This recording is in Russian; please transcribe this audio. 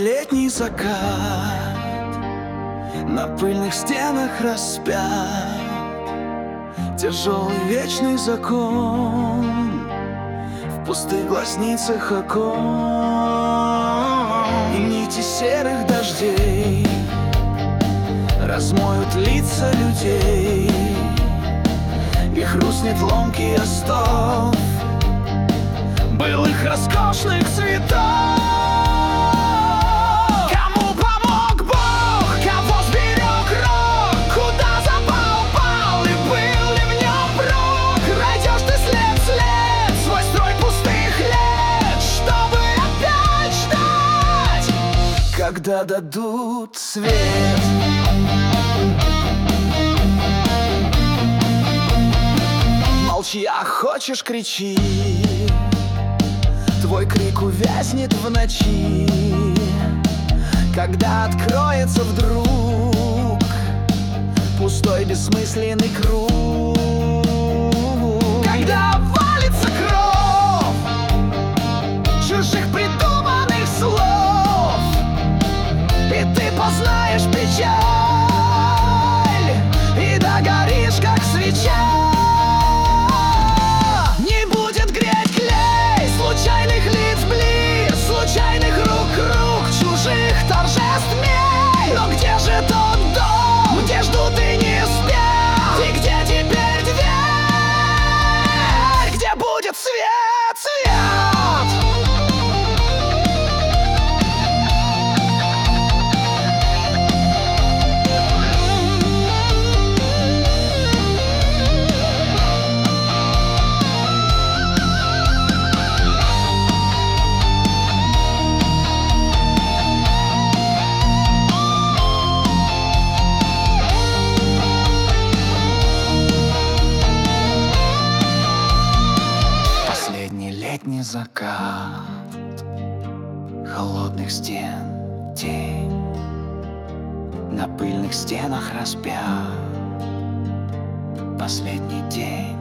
летний закат на пыльных стенах распят. Тяжелый вечный закон в пустых глазницах окон. И нити серых дождей размоют лица людей, и хрустнет ломкий остов былых роскошных цветов. Кому помог Бог, кого сберег рок, куда запал, пал, и был ли в нем прок? Пройдешь ты след в след свой строй пустых лет, чтобы опять ждать, когда дадут свет. Молчи, а хочешь — кричи, твой крик увязнет в ночи, когда откроется вдруг пустой бессмысленный круг. Когда валится кровь чужих придуманных слов, и ты познаешь печаль, и догоришь, как свеча. Случайных лиц близ, случайных рук круг, чужих торжеств мей. Но где же тот дом, где ждут и не спят? И где теперь дверь, где будет свет, свет? Летний закат, холодных стен тень, на пыльных стенах распят. Последний день.